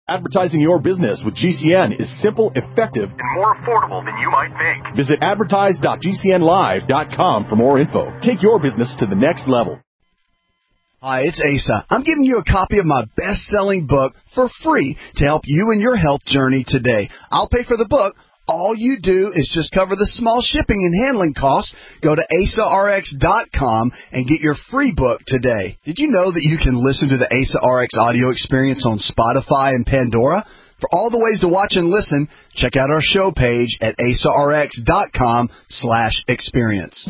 Advertising your business with GCN is simple, effective, and more affordable than you might think. Visit advertise.gcnlive.com for more info. Take your business to the next level. Hi, it's Asa. I'm giving you a copy of my best-selling book for free to help you in your health journey today. I'll pay for the book. All you do is just cover the small shipping and handling costs. Go to AsaRx.com and get your free book today. Did you know that you can listen to the Asa RX audio experience on Spotify and Pandora? For all the ways to watch and listen, check out our show page at AsaRx.com/experience.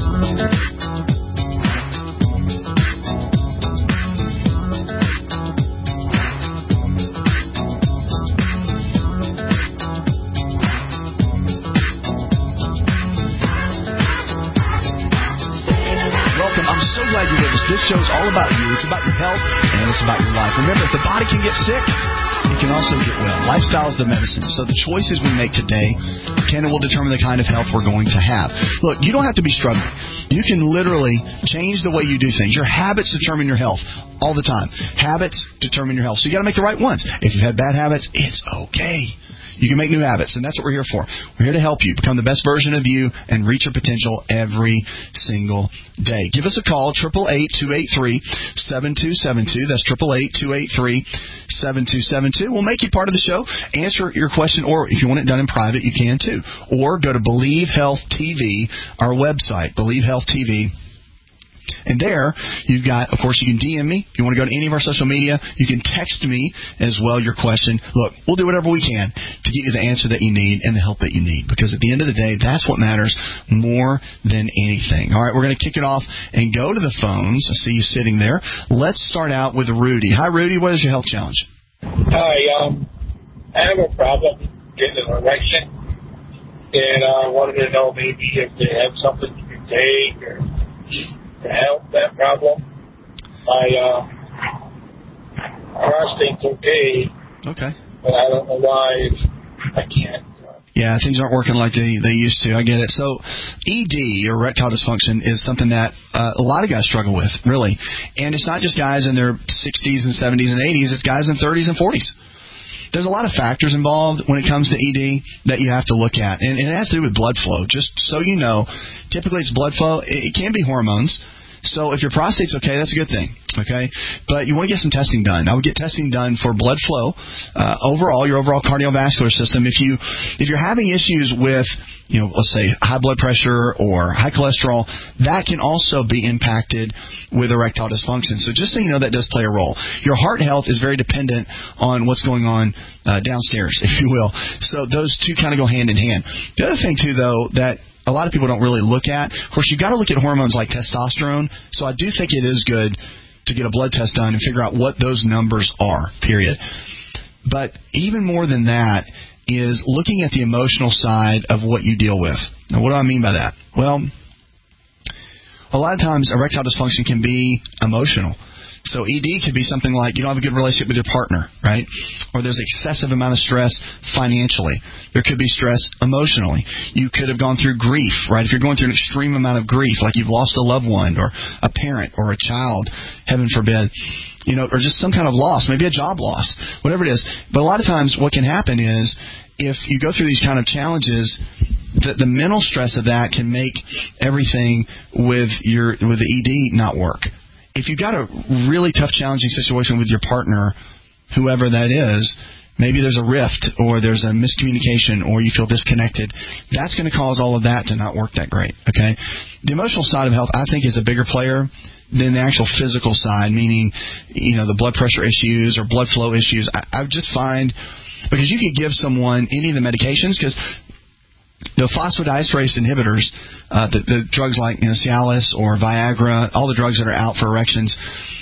So glad you're with us. This show's all about you. It's about your health, and it's about your life. Remember, if the body can get sick, it can also get well. Lifestyle is the medicine. So the choices we make today can and will determine the kind of health we're going to have. Look, you don't have to be struggling. You can literally change the way you do things. Your habits determine your health all the time. Habits determine your health. So you got to make the right ones. If you've had bad habits, it's okay. You can make new habits, and that's what we're here for. We're here to help you become the best version of you and reach your potential every single day. Give us a call, 888-283-7272. That's 888-283-7272. We'll make you part of the show, answer your question, or if you want it done in private, you can too. Or go to Believe Health TV, our website, Believe Health TV. And there, you've got, of course, you can DM me. If you want to go to any of our social media, you can text me as well your question. Look, we'll do whatever we can to get you the answer that you need and the help that you need. Because at the end of the day, that's what matters more than anything. All right, we're going to kick it off and go to the phones. I see you sitting there. Let's start out with Rudy. Hi, Rudy. What is your health challenge? Hi, I have a problem getting an erection. And I wanted to know maybe if they have something you can take or to help that problem. My prostate's okay. Okay. But I don't know why I can't. Yeah, things aren't working like they used to. I get it. So ED, or erectile dysfunction, is something that a lot of guys struggle with, really. And it's not just guys in their 60s and 70s and 80s. It's guys in 30s and 40s. There's a lot of factors involved when it comes to ED that you have to look at. And it has to do with blood flow. Just so you know, typically it's blood flow. It can be hormones. So if your prostate's okay, that's a good thing, okay? But you want to get some testing done. I would get testing done for blood flow, your overall cardiovascular system. If you're having issues with, let's say high blood pressure or high cholesterol, that can also be impacted with erectile dysfunction. So just so you know, that does play a role. Your heart health is very dependent on what's going on downstairs, if you will. So those two kind of go hand in hand. The other thing, too, though, that a lot of people don't really look at. Of course, you've got to look at hormones like testosterone. So I do think it is good to get a blood test done and figure out what those numbers are, period. But even more than that is looking at the emotional side of what you deal with. Now, what do I mean by that? Well, a lot of times erectile dysfunction can be emotional. So ED could be something like you don't have a good relationship with your partner, right? Or there's excessive amount of stress financially. There could be stress emotionally. You could have gone through grief, right? If you're going through an extreme amount of grief, like you've lost a loved one or a parent or a child, heaven forbid, or just some kind of loss, maybe a job loss, whatever it is. But a lot of times what can happen is if you go through these kind of challenges, the mental stress of that can make everything with the ED not work. If you've got a really tough, challenging situation with your partner, whoever that is, maybe there's a rift or there's a miscommunication or you feel disconnected, that's going to cause all of that to not work that great, okay? The emotional side of health, I think, is a bigger player than the actual physical side, meaning, the blood pressure issues or blood flow issues. I just find, because you could give someone any of the medications, because the phosphodiesterase inhibitors, the drugs like Cialis or Viagra, all the drugs that are out for erections,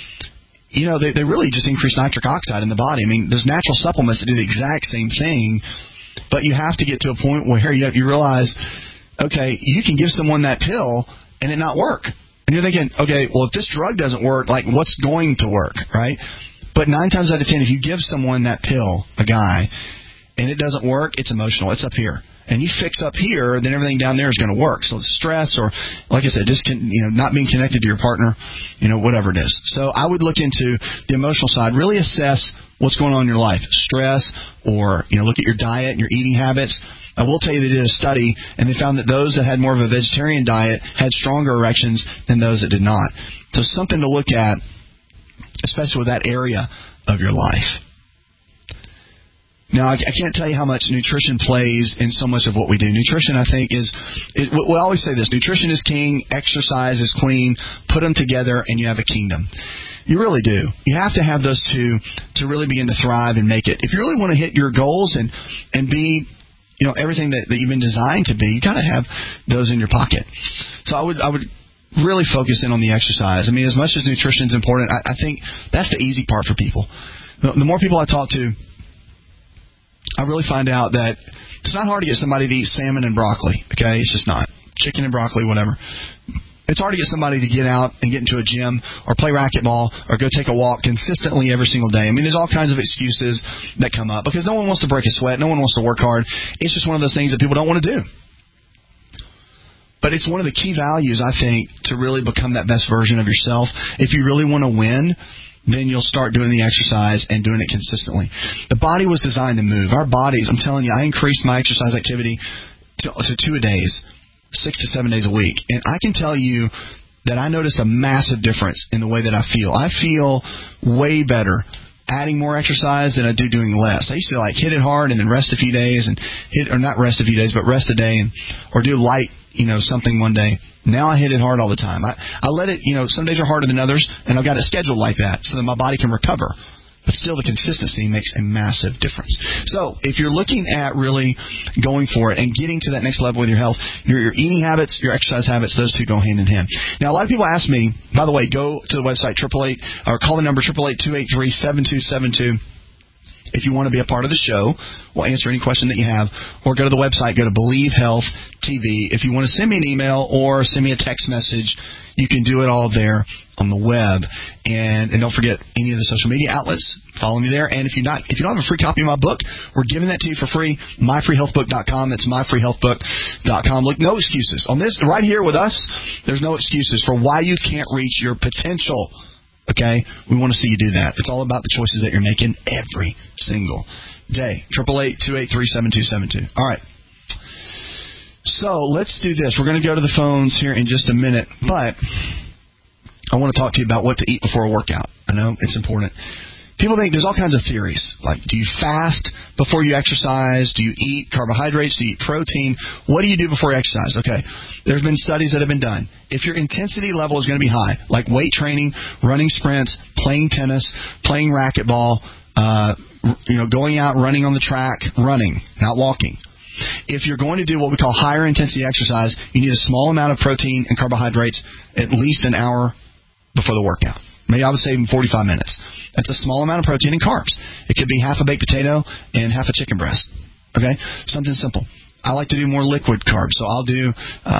they really just increase nitric oxide in the body. I mean, there's natural supplements that do the exact same thing, but you have to get to a point where you realize, okay, you can give someone that pill and it not work. And you're thinking, okay, well, if this drug doesn't work, like what's going to work, right? But 9 times out of 10, if you give someone that pill, a guy, and it doesn't work, it's emotional. It's up here. And you fix up here, then everything down there is going to work. So it's stress or, like I said, just not being connected to your partner, whatever it is. So I would look into the emotional side, really assess what's going on in your life, stress, or look at your diet and your eating habits. I will tell you they did a study, and they found that those that had more of a vegetarian diet had stronger erections than those that did not. So something to look at, especially with that area of your life. Now, I can't tell you how much nutrition plays in so much of what we do. Nutrition, I think, we always say this, nutrition is king, exercise is queen. Put them together and you have a kingdom. You really do. You have to have those two to really begin to thrive and make it. If you really want to hit your goals and be everything that you've been designed to be, you got to have those in your pocket. So I would really focus in on the exercise. I mean, as much as nutrition is important, I think that's the easy part for people. The more people I talk to, I really find out that it's not hard to get somebody to eat salmon and broccoli, okay? It's just not. Chicken and broccoli, whatever. It's hard to get somebody to get out and get into a gym or play racquetball or go take a walk consistently every single day. I mean, there's all kinds of excuses that come up because no one wants to break a sweat. No one wants to work hard. It's just one of those things that people don't want to do. But it's one of the key values, I think, to really become that best version of yourself. If you really want to win, then you'll start doing the exercise and doing it consistently. The body was designed to move. Our bodies, I'm telling you, I increased my exercise activity to 2 a days, 6 to 7 days a week. And I can tell you that I noticed a massive difference in the way that I feel. I feel way better adding more exercise than I do doing less. I used to hit it hard and then rest a few days and not rest a few days, but rest a day or do light, something one day. Now I hit it hard all the time. I let it, some days are harder than others, and I've got it scheduled like that so that my body can recover. But still, the consistency makes a massive difference. So if you're looking at really going for it and getting to that next level with your health, your eating habits, your exercise habits, those two go hand in hand. Now, a lot of people ask me, by the way, go to the website 888 or call the number 888-283-7272. If you want to be a part of the show, we'll answer any question that you have. Or go to the website, go to Believe Health TV. If you want to send me an email or send me a text message, you can do it all there on the web. And don't forget any of the social media outlets. Follow me there. And if you don't have a free copy of my book, we're giving that to you for free. MyFreeHealthBook.com. That's MyFreeHealthBook.com. Look, no excuses. On this, right here with us, there's no excuses for why you can't reach your potential. Okay? We want to see you do that. It's all about the choices that you're making every single day. 888-283-7272. All right. So let's do this. We're going to go to the phones here in just a minute, but I want to talk to you about what to eat before a workout. I know it's important. People think there's all kinds of theories. Like, do you fast before you exercise? Do you eat carbohydrates? Do you eat protein? What do you do before you exercise? Okay, there's been studies that have been done. If your intensity level is going to be high, like weight training, running sprints, playing tennis, playing racquetball, going out, running on the track, running, not walking. If you're going to do what we call higher intensity exercise, you need a small amount of protein and carbohydrates at least an hour before the workout. Maybe I would say even 45 minutes. That's a small amount of protein and carbs. It could be half a baked potato and half a chicken breast. Okay? Something simple. I like to do more liquid carbs, so I'll do,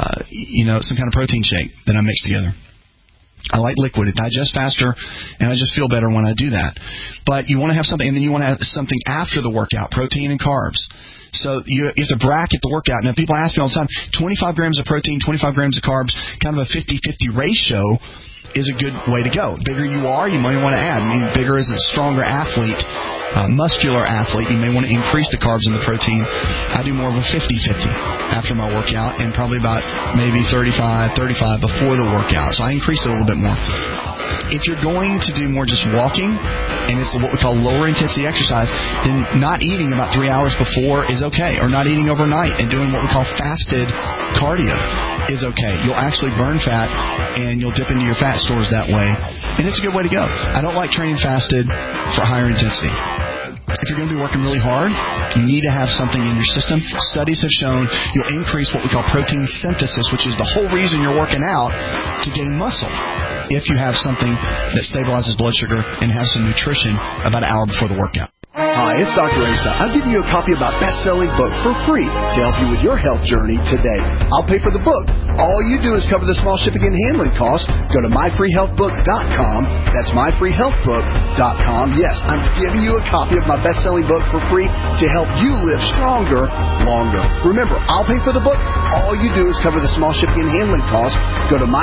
some kind of protein shake that I mix together. I like liquid. It digests faster, and I just feel better when I do that. But you want to have something, and then you want to have something after the workout, protein and carbs. So you have to bracket the workout. Now, people ask me all the time, 25 grams of protein, 25 grams of carbs, kind of a 50-50 ratio is a good way to go. The bigger you are, you might want to add. I mean, bigger is a stronger athlete, muscular athlete. You may want to increase the carbs and the protein. I do more of a 50-50 after my workout and probably about maybe 35 before the workout. So I increase it a little bit more. If you're going to do more just walking, and it's what we call lower intensity exercise, then not eating about 3 hours before is okay, or not eating overnight and doing what we call fasted cardio is okay. You'll actually burn fat, and you'll dip into your fat stores that way, and it's a good way to go. I don't like training fasted for higher intensity. If you're going to be working really hard, you need to have something in your system. Studies have shown you'll increase what we call protein synthesis, which is the whole reason you're working out, to gain muscle, if you have something that stabilizes blood sugar and has some nutrition about an hour before the workout. Hi, it's Dr. Asa. I'm giving you a copy of my best-selling book for free to help you with your health journey today. I'll pay for the book. All you do is cover the small shipping and handling costs. Go to MyFreeHealthBook.com. That's MyFreeHealthBook.com. Yes, I'm giving you a copy of my best-selling book for free to help you live stronger, longer. Remember, I'll pay for the book. All you do is cover the small shipping and handling costs. Go to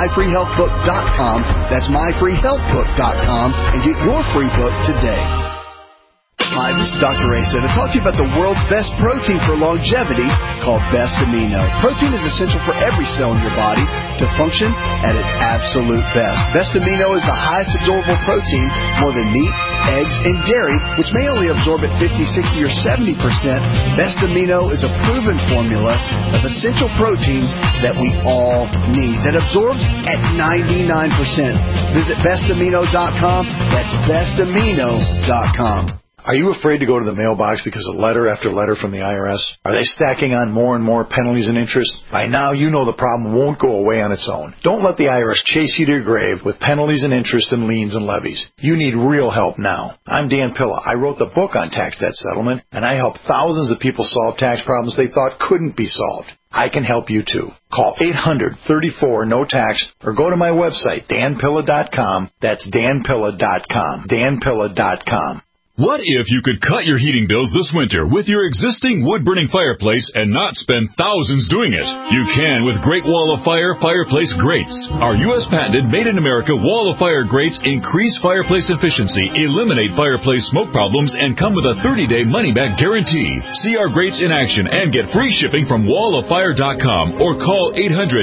MyFreeHealthBook.com. That's MyFreeHealthBook.com and get your free book today. Hi, this is Dr. Asa to talk to you about the world's best protein for longevity called Best Amino. Protein is essential for every cell in your body to function at its absolute best. Best Amino is the highest absorbable protein, more than meat, eggs, and dairy, which may only absorb at 50, 60, or 70%. Best Amino is a proven formula of essential proteins that we all need that absorbs at 99%. Visit bestamino.com. That's bestamino.com. Are you afraid to go to the mailbox because of letter after letter from the IRS? Are they stacking on more and more penalties and interest? By now, you know the problem won't go away on its own. Don't let the IRS chase you to your grave with penalties and interest and liens and levies. You need real help now. I'm Dan Pilla. I wrote the book on tax debt settlement, and I help thousands of people solve tax problems they thought couldn't be solved. I can help you too. Call 800-34-NO-TAX or go to my website, danpilla.com. That's danpilla.com. danpilla.com. What if you could cut your heating bills this winter with your existing wood-burning fireplace and not spend thousands doing it? You can with Great Wall of Fire fireplace grates. Our U.S. patented made-in-America Wall of Fire grates increase fireplace efficiency, eliminate fireplace smoke problems, and come with a 30-day money-back guarantee. See our grates in action and get free shipping from walloffire.com or call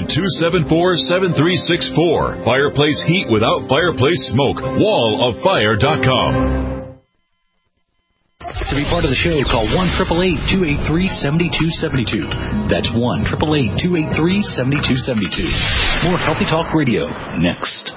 800-274-7364. Fireplace heat without fireplace smoke. walloffire.com. To be part of the show, call 1-888-283-7272. That's 1-888-283-7272. More Healthy Talk Radio next.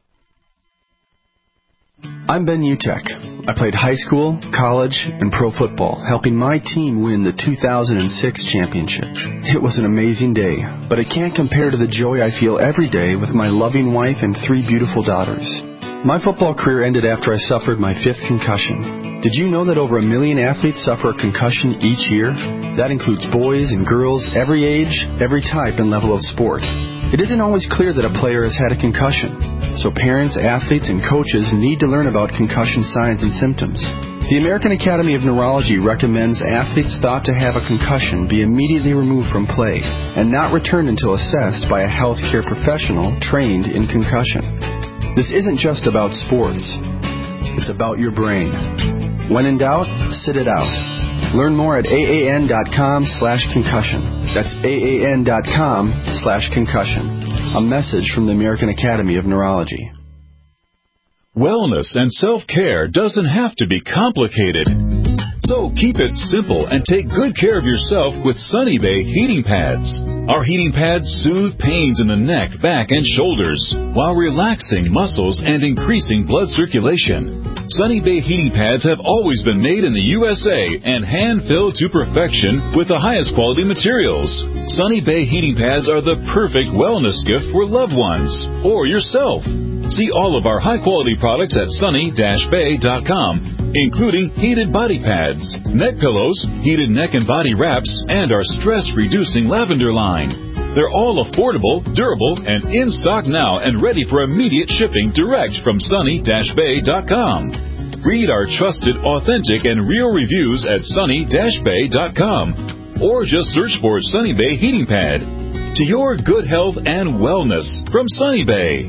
I'm Ben Utek. I played high school, college, and pro football, helping my team win the 2006 championship. It was an amazing day, but it can't compare to the joy I feel every day with my loving wife and 3 beautiful daughters. My football career ended after I suffered my 5th concussion. Did you know that over 1 million athletes suffer a concussion each year? That includes boys and girls, every age, every type and level of sport. It isn't always clear that a player has had a concussion, so parents, athletes, and coaches need to learn about concussion signs and symptoms. The American Academy of Neurology recommends athletes thought to have a concussion be immediately removed from play and not returned until assessed by a healthcare professional trained in concussion. This isn't just about sports. It's about your brain. When in doubt, sit it out. Learn more at AAN.com/concussion. That's AAN.com/concussion. A message from the American Academy of Neurology. Wellness and self-care doesn't have to be complicated. So keep it simple and take good care of yourself with Sunny Bay heating pads. Our heating pads soothe pains in the neck, back, and shoulders while relaxing muscles and increasing blood circulation. Sunny Bay heating pads have always been made in the USA and hand-filled to perfection with the highest quality materials. Sunny Bay heating pads are the perfect wellness gift for loved ones or yourself. See all of our high-quality products at sunny-bay.com, including heated body pads, neck pillows, heated neck and body wraps, and our stress-reducing lavender line. They're all affordable, durable, and in stock now and ready for immediate shipping direct from sunny-bay.com. Read our trusted, authentic, and real reviews at sunny-bay.com, or just search for Sunny Bay Heating Pad. To your good health and wellness from Sunny Bay.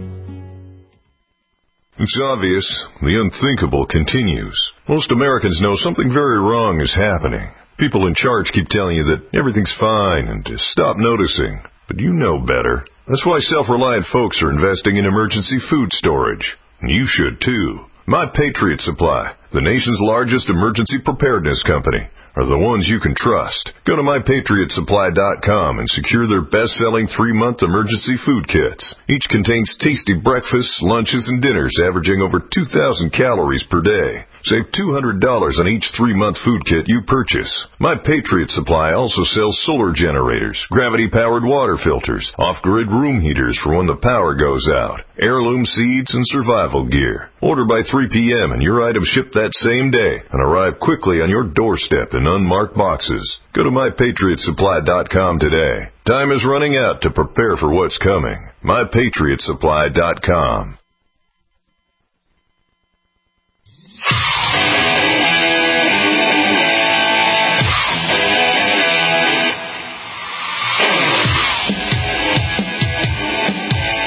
It's obvious. The unthinkable continues. Most Americans know something very wrong is happening. People in charge keep telling you that everything's fine and to stop noticing. But you know better. That's why self-reliant folks are investing in emergency food storage. And you should too. My Patriot Supply, the nation's largest emergency preparedness company, are the ones you can trust. Go to mypatriotsupply.com and secure their best-selling 3-month emergency food kits. Each contains tasty breakfasts, lunches, and dinners averaging over 2,000 calories per day. Save $200 on each 3-month food kit you purchase. My Patriot Supply also sells solar generators, gravity-powered water filters, off-grid room heaters for when the power goes out, heirloom seeds, and survival gear. Order by 3 p.m. and your items ship that same day and arrive quickly on your doorstep in unmarked boxes. Go to mypatriotsupply.com today. Time is running out to prepare for what's coming. mypatriotsupply.com.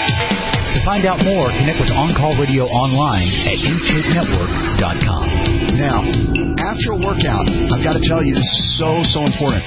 To find out more, connect with On Call Radio online at inshapernetwork.com. Now, after a workout, I've got to tell you, this is so important.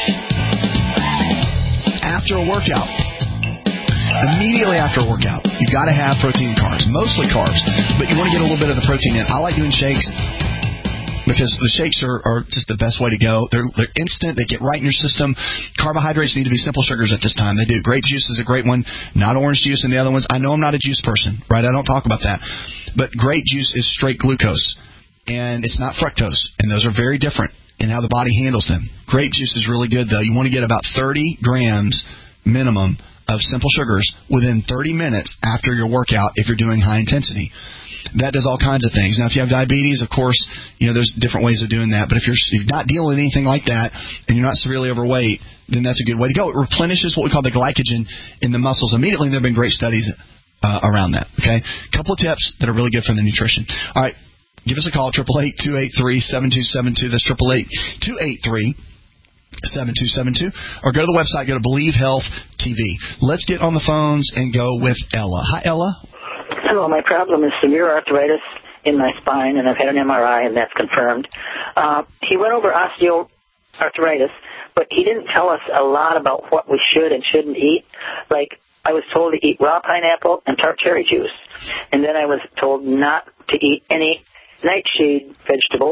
After a workout, immediately after a workout, you've got to have protein and carbs, mostly carbs, but you want to get a little bit of the protein in. I like doing shakes because the shakes are just the best way to go. They're instant. They get right in your system. Carbohydrates need to be simple sugars at this time. They do. Grape juice is a great one, not orange juice and the other ones. I know I'm not a juice person, right? I don't talk about that. But grape juice is straight glucose, and it's not fructose, and those are very different in how the body handles them. Grape juice is really good, though. You want to get about 30 grams minimum of simple sugars within 30 minutes after your workout if you're doing high intensity. That does all kinds of things. Now, if you have diabetes, of course, there's different ways of doing that. But if you're not dealing with anything like that and you're not severely overweight, then that's a good way to go. It replenishes what we call the glycogen in the muscles immediately. And there have been great studies around that. Okay, a couple of tips that are really good for the nutrition. All right, give us a call, 888-283-7272. That's 888-283-7272. Or go to the website, go to Believe Health TV. Let's get on the phones and go with Ella. Hi, Ella. Hello, my problem is severe arthritis in my spine, and I've had an MRI, and that's confirmed. He went over osteoarthritis, but he didn't tell us a lot about what we should and shouldn't eat. Like, I was told to eat raw pineapple and tart cherry juice, and then I was told not to eat any nightshade vegetables,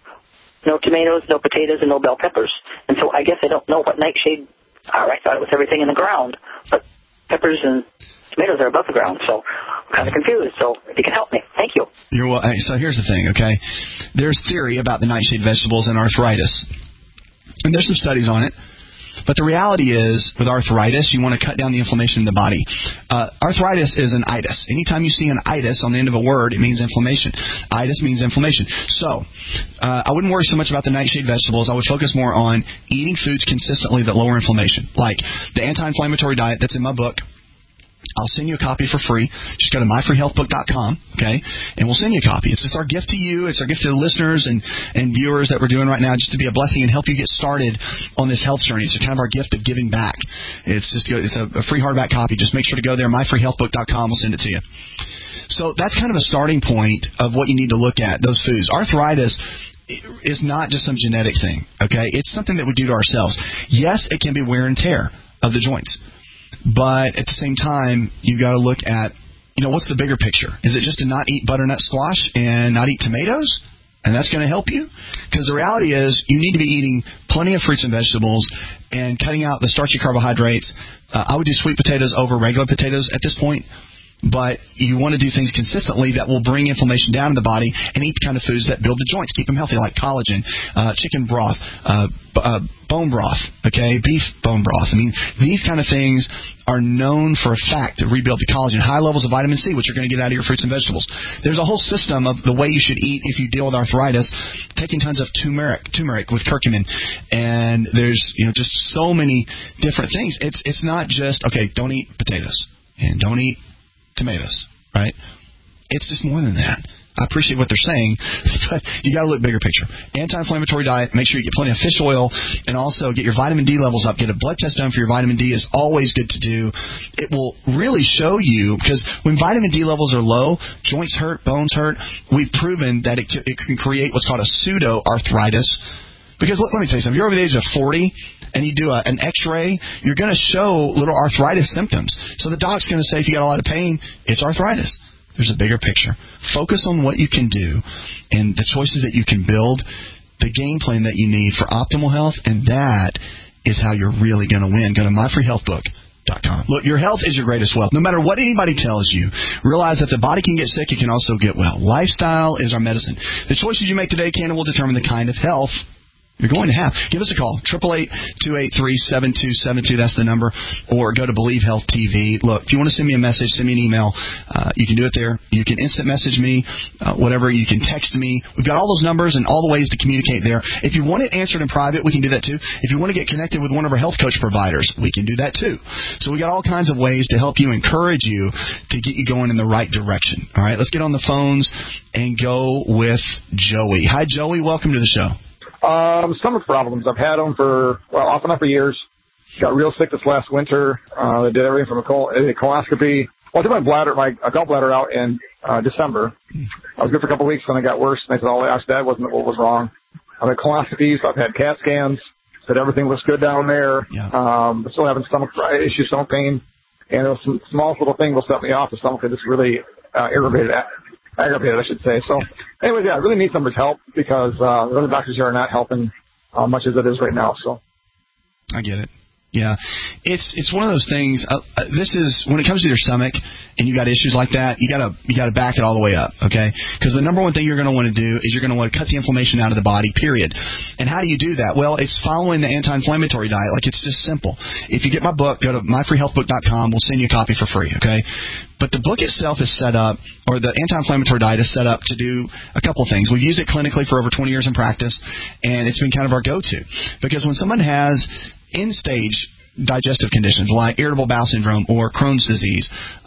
no tomatoes, no potatoes, and no bell peppers. And so I guess I don't know what nightshade are. I thought it was everything in the ground, but peppers and tomatoes are above the ground, so I'm kind of confused. So if you can help me, thank you. So here's the thing, okay? There's theory about the nightshade vegetables and arthritis, and there's some studies on it. But the reality is, with arthritis, you want to cut down the inflammation in the body. Arthritis is an itis. Anytime you see an itis on the end of a word, it means inflammation. Itis means inflammation. So I wouldn't worry so much about the nightshade vegetables. I would focus more on eating foods consistently that lower inflammation, like the anti-inflammatory diet that's in my book. I'll send you a copy for free. Just go to myfreehealthbook.com, okay, and we'll send you a copy. It's just our gift to you. It's our gift to the listeners and viewers that we're doing right now, just to be a blessing and help you get started on this health journey. It's kind of our gift of giving back. It's a free hardback copy. Just make sure to go there, myfreehealthbook.com. We'll send it to you. So that's kind of a starting point of what you need to look at, those foods. Arthritis is not just some genetic thing, okay? It's something that we do to ourselves. Yes, it can be wear and tear of the joints. But at the same time, you've got to look at, what's the bigger picture? Is it just to not eat butternut squash and not eat tomatoes? And that's going to help you? Because the reality is you need to be eating plenty of fruits and vegetables and cutting out the starchy carbohydrates. I would do sweet potatoes over regular potatoes at this point. But you want to do things consistently that will bring inflammation down in the body and eat the kind of foods that build the joints, keep them healthy, like collagen, chicken broth, bone broth, okay, beef bone broth. I mean, these kind of things are known for a fact to rebuild the collagen. High levels of vitamin C, which you're going to get out of your fruits and vegetables. There's a whole system of the way you should eat if you deal with arthritis, taking tons of turmeric with curcumin. And there's just so many different things. It's not just, okay, don't eat potatoes and don't eat tomatoes, right? It's just more than that. I appreciate what they're saying, but you got to look bigger picture. Anti-inflammatory diet, make sure you get plenty of fish oil, and also get your vitamin D levels up. Get a blood test done for your vitamin D is always good to do. It will really show you, because when vitamin D levels are low, joints hurt, bones hurt. We've proven that it can create what's called a pseudo-arthritis. Because let me tell you something. If you're over the age of 40 and you do an X-ray, you're going to show little arthritis symptoms. So the doc's going to say, if you got a lot of pain, it's arthritis. There's a bigger picture. Focus on what you can do and the choices that you can build, the game plan that you need for optimal health, and that is how you're really going to win. Go to myfreehealthbook.com. Look, your health is your greatest wealth. No matter what anybody tells you, realize that the body can get sick. It can also get well. Lifestyle is our medicine. The choices you make today will determine the kind of health you're going to have. Give us a call, 888-283-7272. That's the number. Or go to Believe Health TV. Look, if you want to send me a message, send me an email. You can do it there. You can instant message me, whatever. You can text me. We've got all those numbers and all the ways to communicate there. If you want it answered in private, we can do that too. If you want to get connected with one of our health coach providers, we can do that too. So we got all kinds of ways to help you, encourage you to get you going in the right direction. All right, let's get on the phones and go with Joey. Hi, Joey. Welcome to the show. Stomach problems. I've had them off and on for years. Got real sick this last winter. They did everything from a coloscopy. Well, I took my gallbladder out, and December. I was good for a couple of weeks, then it got worse, and they said, that wasn't what was wrong. I've had colonoscopies, I've had CAT scans, said everything looks good down there. Yeah. Still having stomach issues, stomach pain, and it was some small little thing will set me off. The stomach just really aggravated, I should say. So, anyways, I really need somebody's help because the other doctors here are not helping much as it is right now. So, I get it. Yeah, it's one of those things. This is when it comes to your stomach and you got issues like that, you gotta back it all the way up, okay? Because the number one thing you're going to want to do is you're going to want to cut the inflammation out of the body. Period. And how do you do that? Well, it's following the anti-inflammatory diet. Like, it's just simple. If you get my book, go to myfreehealthbook.com. We'll send you a copy for free, okay? But the book itself is set up, or the anti-inflammatory diet is set up to do a couple things. We've used it clinically for over 20 years in practice, and it's been kind of our go-to. Because when someone has end-stage digestive conditions like irritable bowel syndrome or Crohn's disease,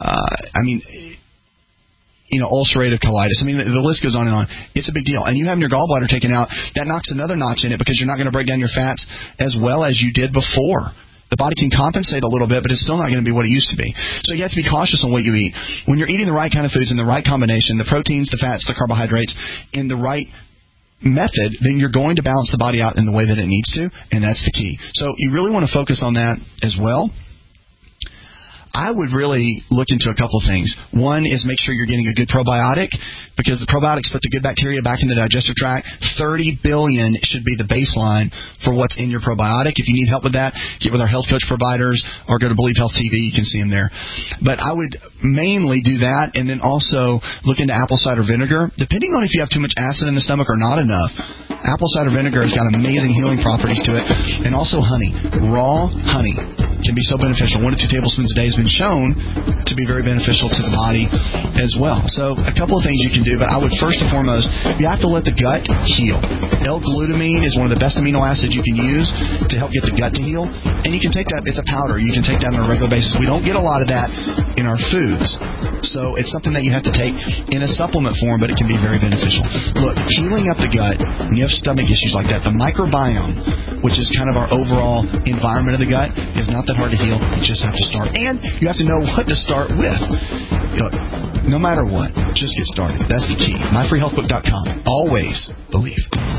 ulcerative colitis. The list goes on and on. It's a big deal. And you having your gallbladder taken out, that knocks another notch in it because you're not going to break down your fats as well as you did before. The body can compensate a little bit, but it's still not going to be what it used to be. So you have to be cautious on what you eat. When you're eating the right kind of foods in the right combination, the proteins, the fats, the carbohydrates, in the right method, then you're going to balance the body out in the way that it needs to, and that's the key. So you really want to focus on that as well. I would really look into a couple of things. One is make sure you're getting a good probiotic, because the probiotics put the good bacteria back in the digestive tract. 30 billion should be the baseline for what's in your probiotic. If you need help with that, get with our health coach providers or go to Believe Health TV. You can see them there. But I would mainly do that, and then also look into apple cider vinegar. Depending on if you have too much acid in the stomach or not enough, apple cider vinegar has got amazing healing properties to it. And also honey. Raw honey can be so beneficial. 1 to 2 tablespoons a day has been shown to be very beneficial to the body as well. So a couple of things you can do, but I would first and foremost, you have to let the gut heal. L-glutamine is one of the best amino acids you can use to help get the gut to heal. And you can take that, it's a powder. You can take that on a regular basis. We don't get a lot of that in our foods. So it's something that you have to take in a supplement form, but it can be very beneficial. Look, healing up the gut, when you have stomach issues like that, the microbiome, which is kind of our overall environment of the gut, is not that hard to heal. You just have to start. And you have to know what to start with. Look, no matter what, just get started. That's the key. MyFreeHealthBook.com. Always believe.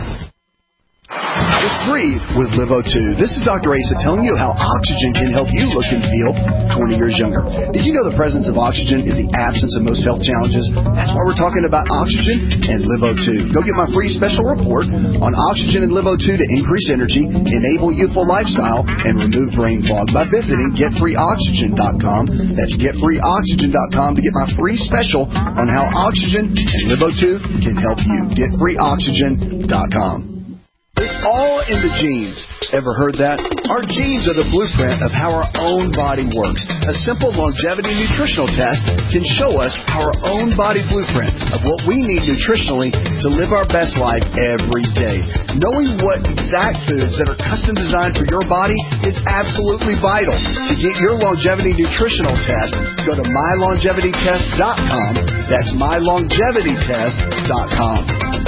Just breathe with LiveO2. This is Dr. Asa telling you how oxygen can help you look and feel 20 years younger. Did you know the presence of oxygen is the absence of most health challenges? That's why we're talking about oxygen and LiveO2. Go get my free special report on oxygen and LiveO2 to increase energy, enable youthful lifestyle, and remove brain fog by visiting GetFreeOxygen.com. That's GetFreeOxygen.com to get my free special on how oxygen and LiveO2 can help you. GetFreeOxygen.com. It's all in the genes. Ever heard that? Our genes are the blueprint of how our own body works. A simple longevity nutritional test can show us our own body blueprint of what we need nutritionally to live our best life every day. Knowing what exact foods that are custom designed for your body is absolutely vital. To get your longevity nutritional test, go to mylongevitytest.com. That's mylongevitytest.com.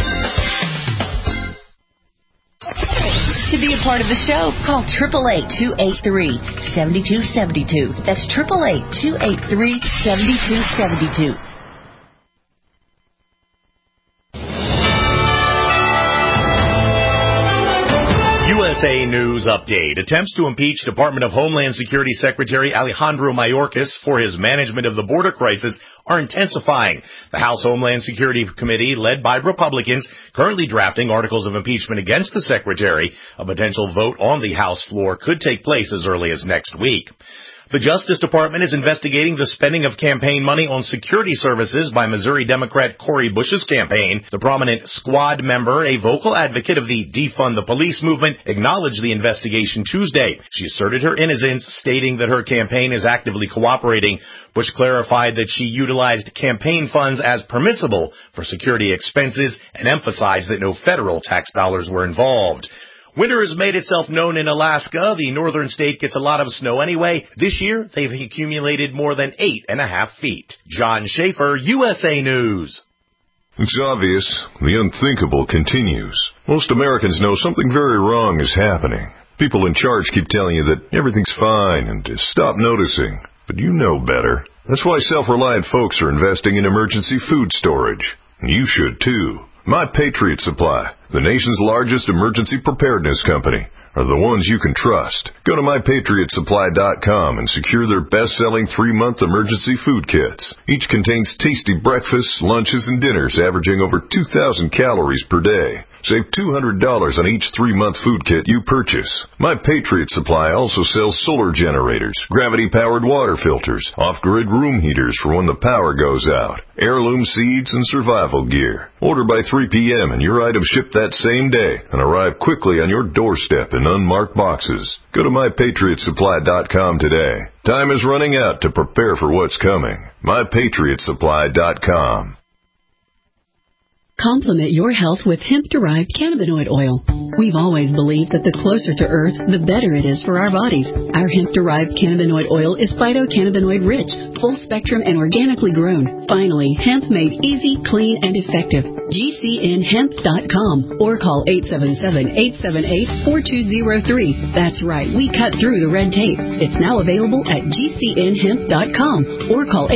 To be a part of the show, call 888-283-7272. That's 888-283-7272. USA News Update. Attempts to impeach Department of Homeland Security Secretary Alejandro Mayorkas for his management of the border crisis are intensifying. The House Homeland Security Committee, led by Republicans, currently drafting articles of impeachment against the secretary. A potential vote on the House floor could take place as early as next week. The Justice Department is investigating the spending of campaign money on security services by Missouri Democrat Cori Bush's campaign. The prominent Squad member, a vocal advocate of the Defund the Police movement, acknowledged the investigation Tuesday. She asserted her innocence, stating that her campaign is actively cooperating. Bush clarified that she utilized campaign funds as permissible for security expenses and emphasized that no federal tax dollars were involved. Winter has made itself known in Alaska. The northern state gets a lot of snow anyway. This year, they've accumulated more than 8.5 feet. John Schaefer, USA News. It's obvious. The unthinkable continues. Most Americans know something very wrong is happening. People in charge keep telling you that everything's fine and to stop noticing. but you know better. That's why self-reliant folks are investing in emergency food storage. You should too. My Patriot Supply, the nation's largest emergency preparedness company, are the ones you can trust. Go to MyPatriotSupply.com and secure their best-selling 3-month emergency food kits. Each contains tasty breakfasts, lunches, and dinners averaging over 2,000 calories per day. Save $200 on each 3-month food kit you purchase. My Patriot Supply also sells solar generators, gravity-powered water filters, off-grid room heaters for when the power goes out, heirloom seeds, and survival gear. Order by 3 p.m. and your items ship that same day and arrive quickly on your doorstep in unmarked boxes. Go to MyPatriotSupply.com today. Time is running out to prepare for what's coming. MyPatriotSupply.com. Complement your health with hemp-derived cannabinoid oil. We've always believed that the closer to Earth, the better it is for our bodies. Our hemp-derived cannabinoid oil is phytocannabinoid-rich, full-spectrum, and organically grown. Finally, hemp made easy, clean, and effective. GCNhemp.com or call 877-878-4203. That's right, we cut through the red tape. It's now available at GCNhemp.com or call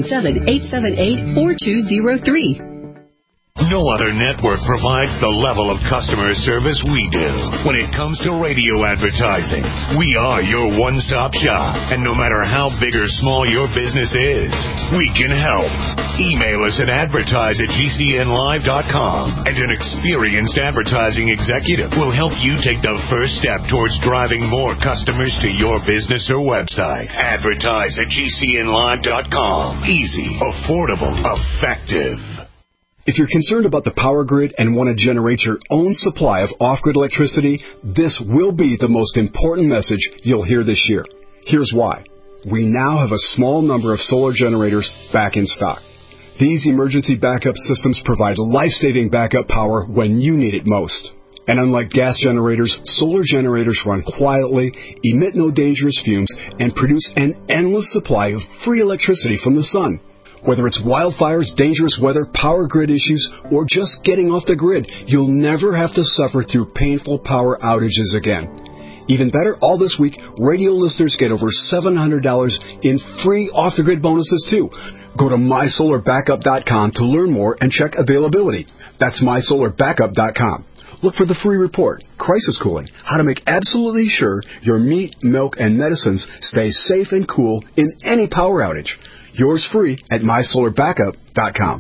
877-878-4203. No other network provides the level of customer service we do. When it comes to radio advertising, we are your one-stop shop. And no matter how big or small your business is, we can help. Email us at advertise@gcnlive.com, and an experienced advertising executive will help you take the first step towards driving more customers to your business or website. Advertise@gcnlive.com. Easy, affordable, effective. If you're concerned about the power grid and want to generate your own supply of off-grid electricity, this will be the most important message you'll hear this year. Here's why. We now have a small number of solar generators back in stock. These emergency backup systems provide life-saving backup power when you need it most. And unlike gas generators, solar generators run quietly, emit no dangerous fumes, and produce an endless supply of free electricity from the sun. Whether it's wildfires, dangerous weather, power grid issues, or just getting off the grid, you'll never have to suffer through painful power outages again. Even better, all this week, radio listeners get over $700 in free off-the-grid bonuses, too. Go to MySolarBackup.com to learn more and check availability. That's MySolarBackup.com. Look for the free report, Crisis Cooling, how to make absolutely sure your meat, milk, and medicines stay safe and cool in any power outage. Yours free at MySolarBackup.com.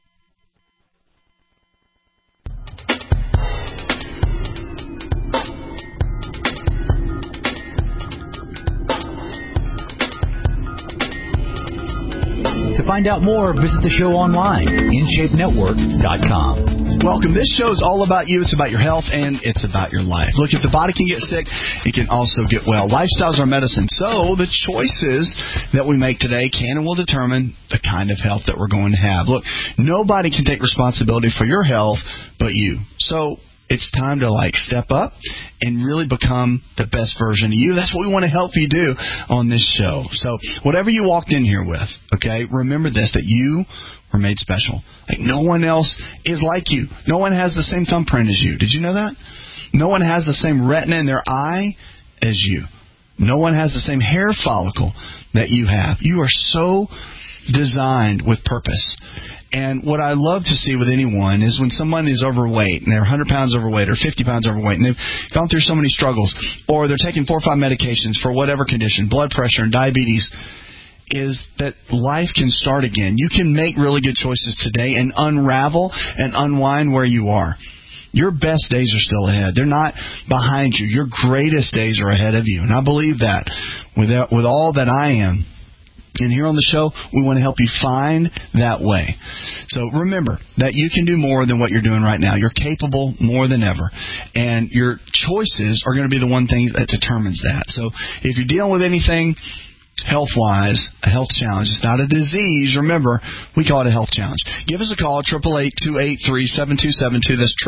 To find out more, visit the show online, InShapeNetwork.com. Welcome. This show is all about you. It's about your health, and it's about your life. Look, if the body can get sick, it can also get well. Lifestyles are medicine. So the choices that we make today can and will determine the kind of health that we're going to have. Look, nobody can take responsibility for your health but you. So it's time to step up and really become the best version of you. That's what we want to help you do on this show. So whatever you walked in here with, okay, remember this, that you were made special. No one else is like you. No one has the same thumbprint as you. Did you know that? No one has the same retina in their eye as you. No one has the same hair follicle that you have. You are so designed with purpose. And what I love to see with anyone is when someone is overweight, and they're 100 pounds overweight or 50 pounds overweight, and they've gone through so many struggles, or they're taking 4 or 5 medications for whatever condition, blood pressure and diabetes, is that life can start again. You can make really good choices today and unravel and unwind where you are. Your best days are still ahead. They're not behind you. Your greatest days are ahead of you. And I believe that with all that I am. And here on the show, we want to help you find that way. So remember that you can do more than what you're doing right now. You're capable more than ever. And your choices are going to be the one thing that determines that. So if you're dealing with anything health-wise, a health challenge, it's not a disease. Remember, we call it a health challenge. Give us a call, 888-283-7272. That's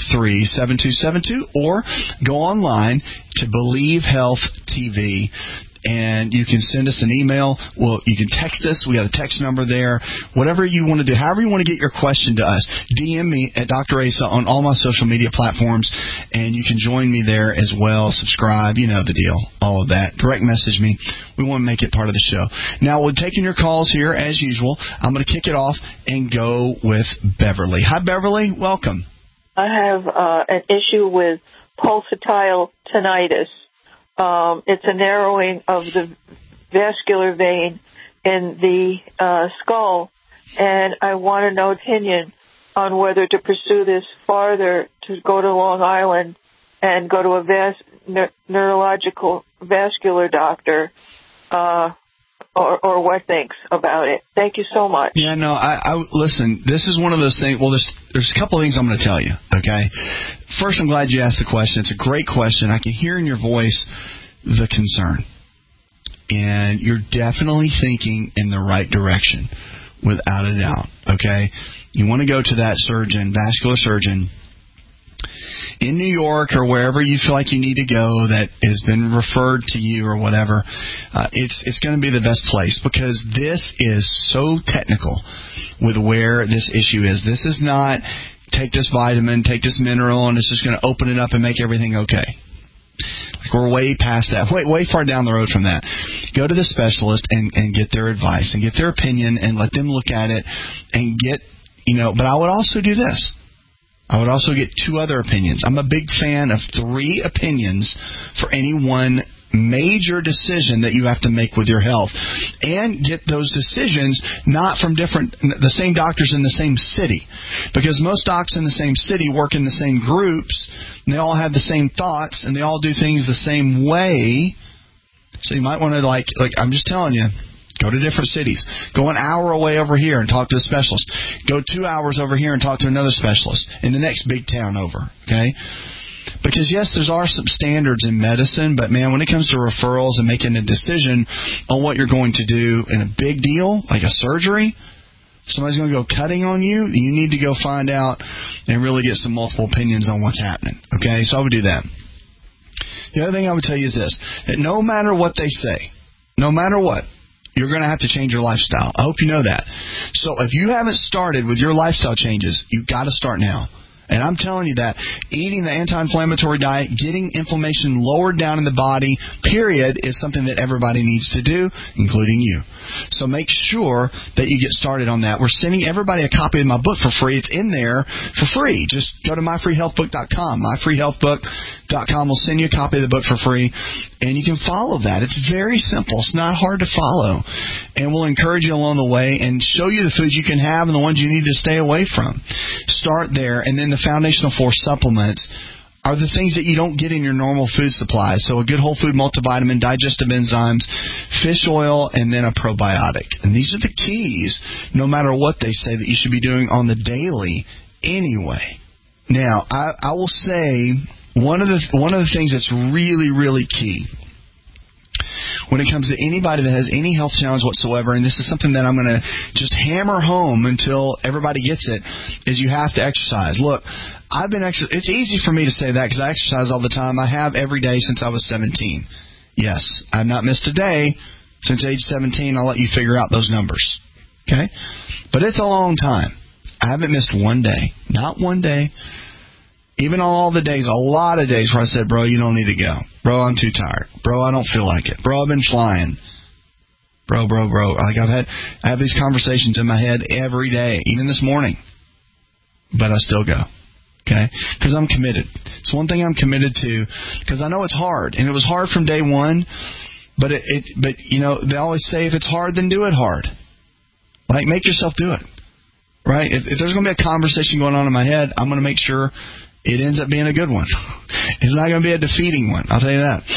888-283-7272, or go online to BelieveHealthTV.com. And you can send us an email. Well, you can text us. We got a text number there. Whatever you want to do, however you want to get your question to us, DM me at Dr. Asa on all my social media platforms, and you can join me there as well. Subscribe, you know the deal, all of that. Direct message me. We want to make it part of the show. Now, we're taking your calls here as usual. I'm going to kick it off and go with Beverly. Hi, Beverly. Welcome. I have an issue with pulsatile tinnitus. It's a narrowing of the vascular vein in the skull, and I want to know opinion on whether to pursue this farther, to go to Long Island and go to a neurological vascular doctor, or what thinks about it. Thank you so much. Yeah, no, I listen, this is one of those things. Well, there's a couple of things I'm going to tell you, okay? First, I'm glad you asked the question. It's a great question. I can hear in your voice the concern. And you're definitely thinking in the right direction, without a doubt, okay? You want to go to that surgeon, vascular surgeon, in New York or wherever you feel like you need to go that has been referred to you or whatever. It's going to be the best place, because this is so technical with where this issue is. This is not take this vitamin, take this mineral, and it's just going to open it up and make everything okay. Like, we're way past that, way far down the road from that. Go to the specialist and get their advice and get their opinion and let them look at it and get, but I would also do this. I would also get 2 other opinions. I'm a big fan of 3 opinions for any one major decision that you have to make with your health, and get those decisions not from the same doctors in the same city, because most docs in the same city work in the same groups, and they all have the same thoughts, and they all do things the same way. So you might want to, like I'm just telling you, go to different cities. Go an hour away over here and talk to a specialist. Go 2 hours over here and talk to another specialist in the next big town over, okay? Because, yes, there are some standards in medicine, but, man, when it comes to referrals and making a decision on what you're going to do in a big deal, like a surgery, somebody's going to go cutting on you, you need to go find out and really get some multiple opinions on what's happening, okay? So I would do that. The other thing I would tell you is this, that no matter what they say, no matter what, you're going to have to change your lifestyle. I hope you know that. So if you haven't started with your lifestyle changes, you've got to start now. And I'm telling you that eating the anti-inflammatory diet, getting inflammation lowered down in the body, period, is something that everybody needs to do, including you. So make sure that you get started on that. We're sending everybody a copy of my book for free. It's in there for free. Just go to myfreehealthbook.com. Myfreehealthbook.com will send you a copy of the book for free, and you can follow that. It's very simple. It's not hard to follow. And we'll encourage you along the way and show you the foods you can have and the ones you need to stay away from. Start there, and then the Foundational Force supplements are the things that you don't get in your normal food supply. So a good whole food multivitamin, digestive enzymes, fish oil, and then a probiotic. And these are the keys, no matter what they say, that you should be doing on the daily anyway. Now, I will say one of the things that's really, really key when it comes to anybody that has any health challenge whatsoever, and this is something that I'm going to just hammer home until everybody gets it, is you have to exercise. Look, it's easy for me to say that because I exercise all the time. I have every day since I was 17. Yes, I've not missed a day since age 17. I'll let you figure out those numbers. Okay? But it's a long time. I haven't missed one day. Not one day. Even on all the days, a lot of days where I said, bro, you don't need to go. Bro, I'm too tired. Bro, I don't feel like it. Bro, I've been flying. Bro. Like I have these conversations in my head every day, even this morning. But I still go. Okay? Because I'm committed. It's one thing I'm committed to, because I know it's hard. And it was hard from day one. But they always say if it's hard, then do it hard. Like, make yourself do it. Right? If there's going to be a conversation going on in my head, I'm going to make sure it ends up being a good one. It's not going to be a defeating one. I'll tell you that.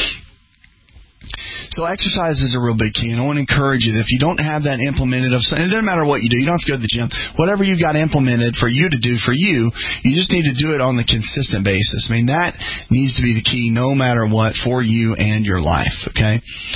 So exercise is a real big key, and I want to encourage you that if you don't have that implemented, it doesn't matter what you do. You don't have to go to the gym. Whatever you've got implemented for you to do for you, you just need to do it on the consistent basis. I mean, that needs to be the key no matter what for you and your life, okay?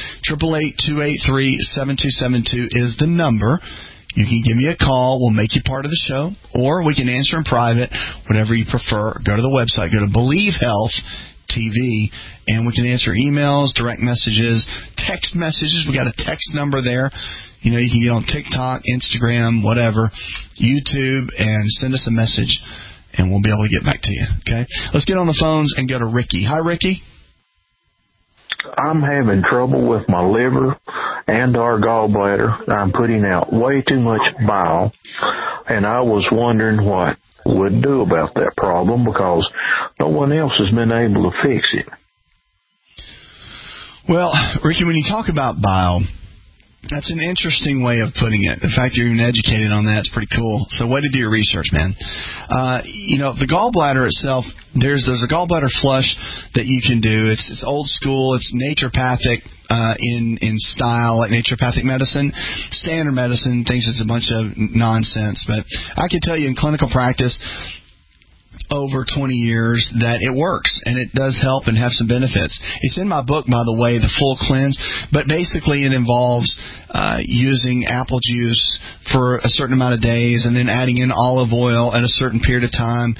888-283-7272 is the number. You can give me a call. We'll make you part of the show, or we can answer in private, whatever you prefer. Go to the website. Go to Believe Health TV, and we can answer emails, direct messages, text messages. We got a text number there. You know, you can get on TikTok, Instagram, whatever, YouTube, and send us a message, and we'll be able to get back to you, okay? Let's get on the phones and go to Ricky. Hi, Ricky. I'm having trouble with my liver and our gallbladder. I'm putting out way too much bile, and I was wondering what would do about that problem because no one else has been able to fix it. Well, Ricky, when you talk about bile, that's an interesting way of putting it. The fact you're even educated on that is pretty cool. So way to do your research, man. You know, the gallbladder itself, there's a gallbladder flush that you can do. It's old school. It's naturopathic in style, like naturopathic medicine. Standard medicine thinks it's a bunch of nonsense. But I can tell you in clinical practice, over 20 years, that it works, and it does help and have some benefits. It's in my book, by the way, The Full Cleanse, but basically it involves using apple juice for a certain amount of days and then adding in olive oil at a certain period of time.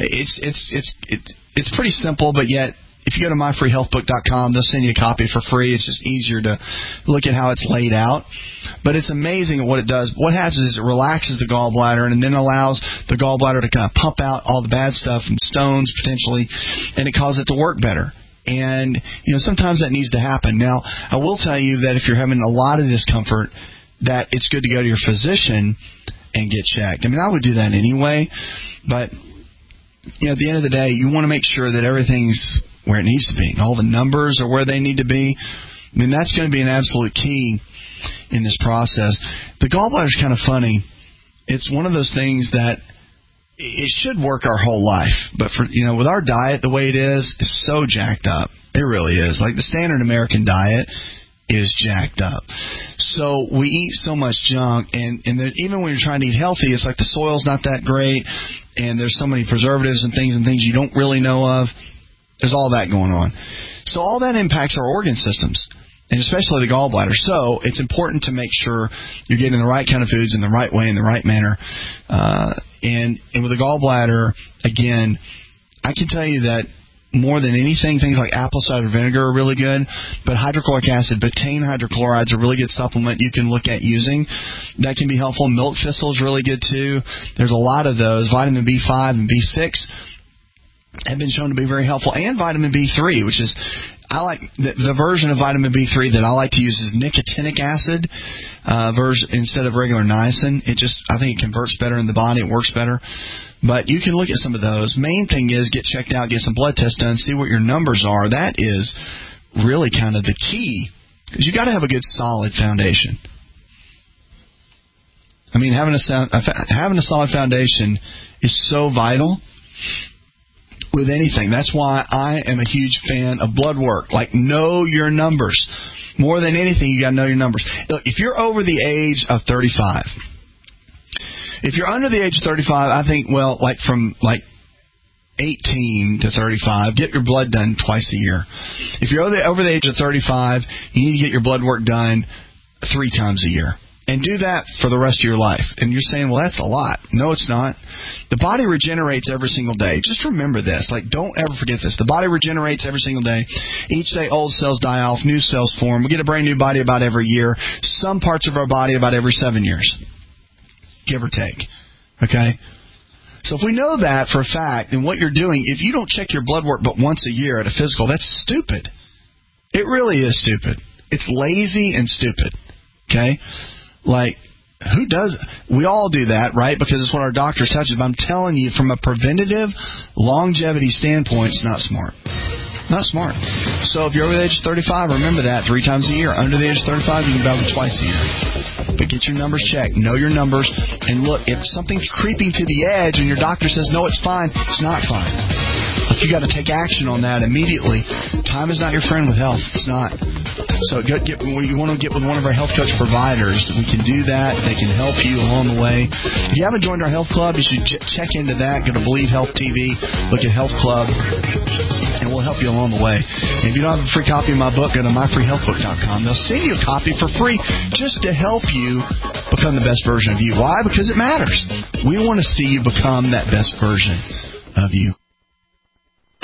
It's pretty simple, but yet if you go to myfreehealthbook.com, they'll send you a copy for free. It's just easier to look at how it's laid out. But it's amazing what it does. What happens is it relaxes the gallbladder and then allows the gallbladder to kind of pump out all the bad stuff and stones potentially, and it causes it to work better. And, you know, sometimes that needs to happen. Now, I will tell you that if you're having a lot of discomfort, that it's good to go to your physician and get checked. I mean, I would do that anyway, but, you know, at the end of the day, you want to make sure that everything's where it needs to be. All the numbers are where they need to be. I mean, that's going to be an absolute key in this process. The gallbladder is kind of funny. It's one of those things that it should work our whole life. But, for you know, with our diet, the way it is, it's so jacked up. It really is. Like the standard American diet is jacked up. So we eat so much junk, and even when you're trying to eat healthy, it's like the soil's not that great, and there's so many preservatives and things you don't really know of. There's all that going on. So all that impacts our organ systems, and especially the gallbladder. So it's important to make sure you're getting the right kind of foods in the right way, in the right manner. And with the gallbladder, again, I can tell you that more than anything, things like apple cider vinegar are really good, but hydrochloric acid, betaine hydrochloride is a really good supplement you can look at using. That can be helpful. Milk thistle is really good too. There's a lot of those. Vitamin B5 and B6 have been shown to be very helpful, and vitamin B3, which is, I like the version of vitamin B3 that I like to use is nicotinic acid instead of regular niacin. I think it converts better in the body. It works better. But you can look at some of those. Main thing is get checked out, get some blood tests done, see what your numbers are. That is really kind of the key, because you got to have a good solid foundation. I mean, having a solid foundation is so vital with anything. That's why I am a huge fan of blood work. Like, know your numbers. More than anything, you got to know your numbers. Look, if you're over the age of 35, if you're under the age of 35, I think, well, like from 18 to 35, get your blood done twice a year. If you're over the age of 35, you need to get your blood work done 3 times a year. And do that for the rest of your life. And you're saying, well, that's a lot. No, it's not. The body regenerates every single day. Just remember this. Like, don't ever forget this. The body regenerates every single day. Each day, old cells die off, new cells form. We get a brand new body about every year. Some parts of our body about every 7 years, give or take. Okay? So if we know that for a fact, then what you're doing, if you don't check your blood work but once a year at a physical, that's stupid. It really is stupid. It's lazy and stupid. Okay? Like, who does it? We all do that, right? Because it's what our doctors tell us. But I'm telling you, from a preventative longevity standpoint, it's not smart. Not smart. So if you're over the age of 35, remember that 3 times a year. Under the age of 35, you can go twice a year. But get your numbers checked. Know your numbers. And look, if something's creeping to the edge and your doctor says, no, it's fine, it's not fine. Like, you got to take action on that immediately. Time is not your friend with health. It's not. So you want to get with one of our health coach providers. We can do that. They can help you along the way. If you haven't joined our health club, you should check into that. Go to Believe Health TV. Look at Health Club. And we'll help you along the way. And if you don't have a free copy of my book, go to myfreehealthbook.com. They'll send you a copy for free just to help you become the best version of you. Why? Because it matters. We want to see you become that best version of you.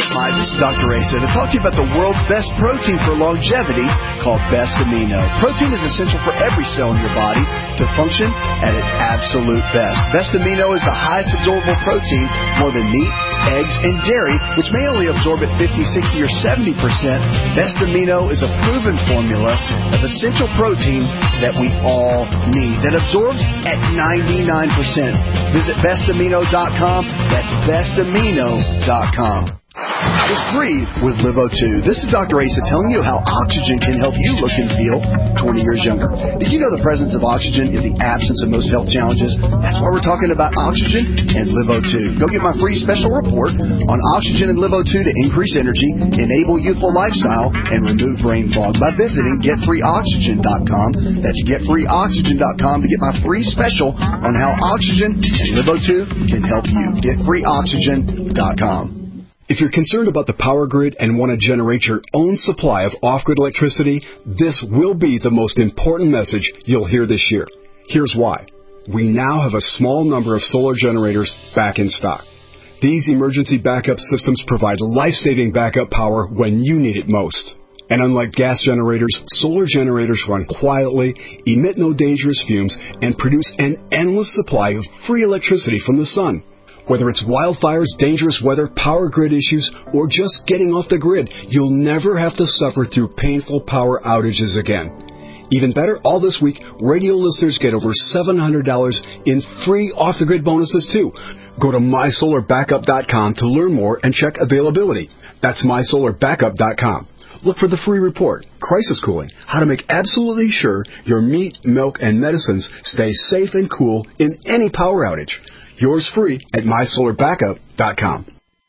Hi, this is Dr. Asa to talk to you about the world's best protein for longevity called Best Amino. Protein is essential for every cell in your body to function at its absolute best. Best Amino is the highest absorbable protein, more than meat, eggs, and dairy, which may only absorb at 50, 60, or 70%. Best Amino is a proven formula of essential proteins that we all need that absorbs at 99%. Visit bestamino.com. That's bestamino.com. It's Breathe with Livo2. This is Dr. Asa telling you how oxygen can help you look and feel 20 years younger. Did you know the presence of oxygen is the absence of most health challenges? That's why we're talking about oxygen and Livo2. Go get my free special report on oxygen and Livo2 to increase energy, enable youthful lifestyle, and remove brain fog by visiting getfreeoxygen.com. That's getfreeoxygen.com to get my free special on how oxygen and Livo2 can help you. Getfreeoxygen.com. If you're concerned about the power grid and want to generate your own supply of off-grid electricity, this will be the most important message you'll hear this year. Here's why. We now have a small number of solar generators back in stock. These emergency backup systems provide life-saving backup power when you need it most. And unlike gas generators, solar generators run quietly, emit no dangerous fumes, and produce an endless supply of free electricity from the sun. Whether it's wildfires, dangerous weather, power grid issues, or just getting off the grid, you'll never have to suffer through painful power outages again. Even better, all this week, radio listeners get over $700 in free off-the-grid bonuses, too. Go to mysolarbackup.com to learn more and check availability. That's mysolarbackup.com. Look for the free report, Crisis Cooling, how to make absolutely sure your meat, milk, and medicines stay safe and cool in any power outage. Yours free at mysolarbackup.com.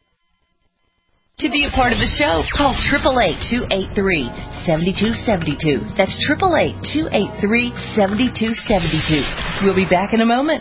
To be a part of the show, call 888-283-7272. That's 888-283-7272. We'll be back in a moment.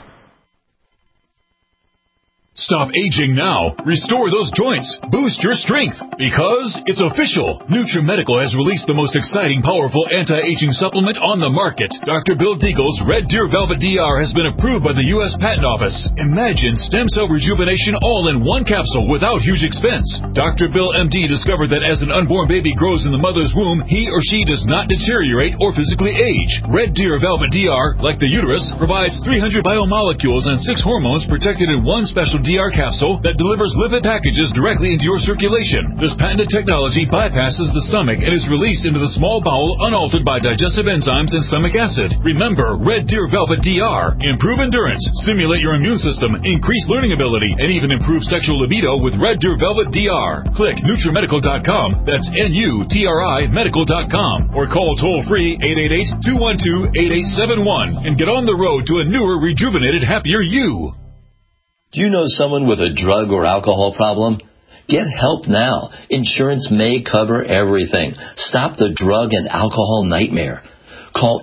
Stop aging now. Restore those joints. Boost your strength. Because it's official. NutriMedical has released the most exciting, powerful anti-aging supplement on the market. Dr. Bill Deagle's Red Deer Velvet DR has been approved by the U.S. Patent Office. Imagine stem cell rejuvenation all in one capsule without huge expense. Dr. Bill MD discovered that as an unborn baby grows in the mother's womb, he or she does not deteriorate or physically age. Red Deer Velvet DR, like the uterus, provides 300 biomolecules and 6 hormones protected in one special DR capsule that delivers lipid packages directly into your circulation. This patented technology bypasses the stomach and is released into the small bowel unaltered by digestive enzymes and stomach acid. Remember, Red Deer Velvet DR. Improve endurance, stimulate your immune system, increase learning ability, and even improve sexual libido with Red Deer Velvet DR. Click NutriMedical.com. That's NUTRI Medical.com. Or call toll-free 888-212-8871 and get on the road to a newer, rejuvenated, happier you. Do you know someone with a drug or alcohol problem? Get help now. Insurance may cover everything. Stop the drug and alcohol nightmare. Call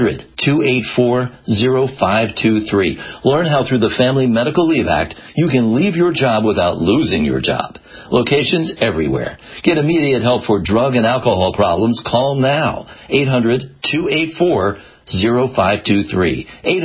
800-284-0523. Learn how through the Family Medical Leave Act, you can leave your job without losing your job. Locations everywhere. Get immediate help for drug and alcohol problems. Call now. 800-284-0523.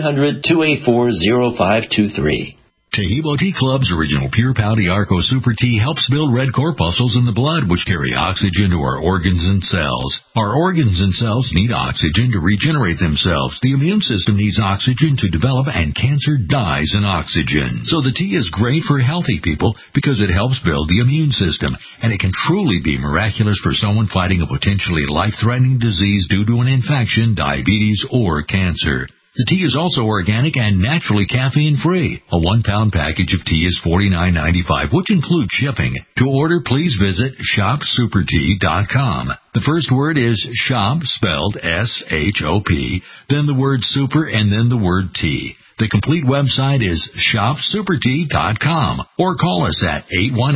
800-284-0523. Tahibo Tea Club's original Pure Pau Arco Super Tea helps build red corpuscles in the blood, which carry oxygen to our organs and cells. Our organs and cells need oxygen to regenerate themselves. The immune system needs oxygen to develop, and cancer dies in oxygen. So the tea is great for healthy people because it helps build the immune system, and it can truly be miraculous for someone fighting a potentially life-threatening disease due to an infection, diabetes, or cancer. The tea is also organic and naturally caffeine-free. A 1-pound package of tea is $49.95, which includes shipping. To order, please visit shopsupertea.com. The first word is shop, spelled S-H-O-P, then the word super, and then the word tea. The complete website is shopsupertea.com, or call us at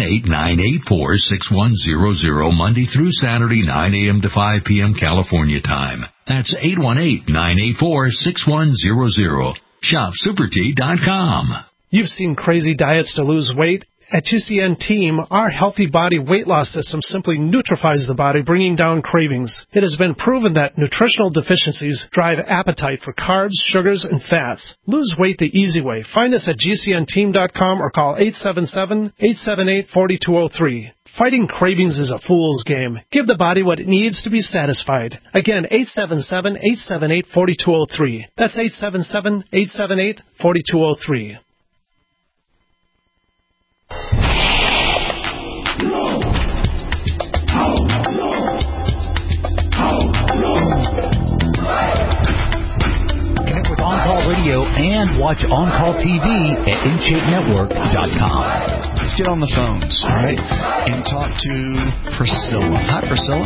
818-984-6100 Monday through Saturday, 9 a.m. to 5 p.m. California time. That's 818-984-6100. Shopsupertea.com. You've seen crazy diets to lose weight. At GCN Team, our Healthy Body Weight Loss System simply neutralizes the body, bringing down cravings. It has been proven that nutritional deficiencies drive appetite for carbs, sugars, and fats. Lose weight the easy way. Find us at GCNteam.com or call 877-878-4203. Fighting cravings is a fool's game. Give the body what it needs to be satisfied. Again, 877-878-4203. That's 877-878-4203. Connect with On-Call Radio and watch On-Call TV at InShapeNetwork.com. Let's get on the phones, all right, and talk to Priscilla. Hi, Priscilla.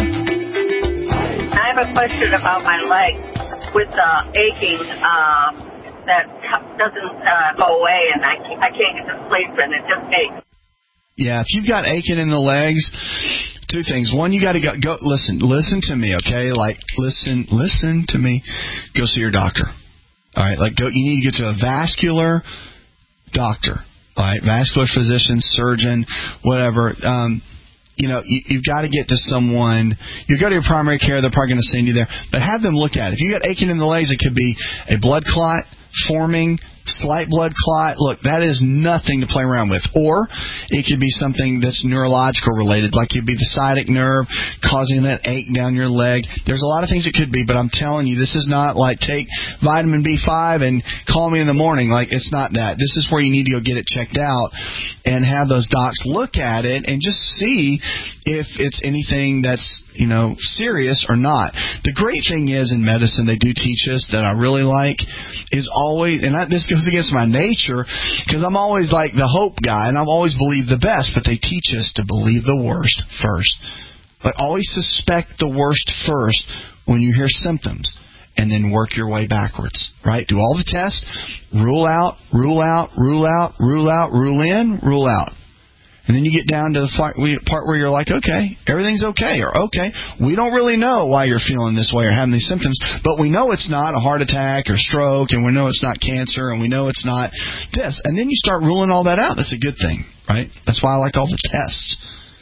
I have a question about my leg with aching that doesn't go away, and I can't get to sleep, and it just aches. Yeah, if you've got aching in the legs, two things. One, you got to go listen to me, okay? Like, listen to me. Go see your doctor. All right, you need to get to a vascular doctor. All right, vascular physician, surgeon, whatever. You've got to get to someone. You go to your primary care, they're probably going to send you there. But have them look at it. If you got aching in the legs, it could be a blood clot forming, slight blood clot. Look, that is nothing to play around with. Or it could be something that's neurological related, like it could be the sciatic nerve causing that ache down your leg. There's a lot of things it could be, but I'm telling you, this is not like take vitamin B5 and call me in the morning. Like, it's not that. This is where you need to go get it checked out and have those docs look at it and just see if it's anything that's, serious or not. The great thing is in medicine, they do teach us that I really like is always, and this goes against my nature, because I'm always like the hope guy, and I've always believed the best, but they teach us to believe the worst first. Like, always suspect the worst first when you hear symptoms, and then work your way backwards, right? Do all the tests, rule out, rule out, rule out, rule out, rule in, rule out. And then you get down to the part where you're like, okay, everything's okay, or okay, we don't really know why you're feeling this way or having these symptoms, but we know it's not a heart attack or stroke, and we know it's not cancer, and we know it's not this. And then you start ruling all that out. That's a good thing, right? That's why I like all the tests.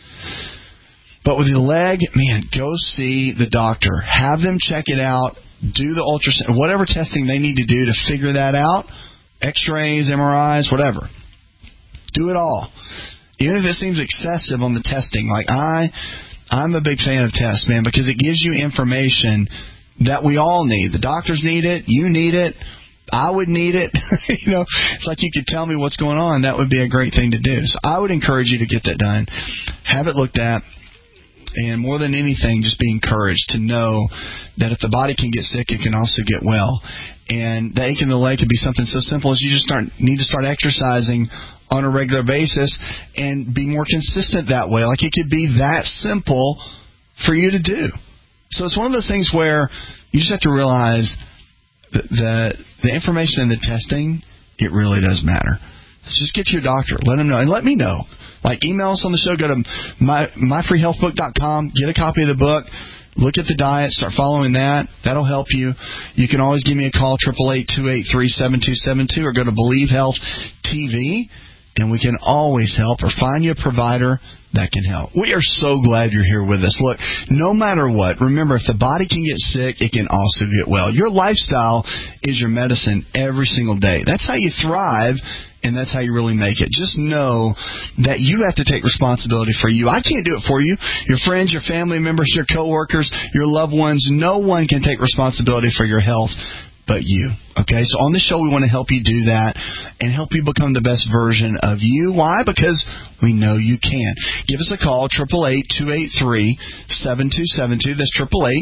But with the leg, man, go see the doctor. Have them check it out. Do the ultrasound, whatever testing they need to do to figure that out. X-rays, MRIs, whatever. Do it all. Even if it seems excessive on the testing, like I'm a big fan of tests, man, because it gives you information that we all need. The doctors need it. You need it. I would need it. It's like you could tell me what's going on. That would be a great thing to do. So I would encourage you to get that done. Have it looked at. And more than anything, just be encouraged to know that if the body can get sick, it can also get well. And the ache in the leg could be something so simple as you just need to start exercising on a regular basis and be more consistent that way. Like, it could be that simple for you to do. So it's one of those things where you just have to realize that the information and the testing, it really does matter. So just get to your doctor. Let them know. And let me know. Like, email us on the show. Go to myfreehealthbook.com. Get a copy of the book. Look at the diet. Start following that. That'll help you. You can always give me a call, 888-283-7272, or go to Believe Health TV, and we can always help, or find you a provider that can help. We are so glad you're here with us. Look, no matter what, remember, if the body can get sick, it can also get well. Your lifestyle is your medicine every single day. That's how you thrive, and that's how you really make it. Just know that you have to take responsibility for you. I can't do it for you. Your friends, your family members, your coworkers, your loved ones, no one can take responsibility for your health but you. Okay, so on the show, we want to help you do that and help you become the best version of you. Why? Because we know you can. Give us a call, 888-283-7272. That's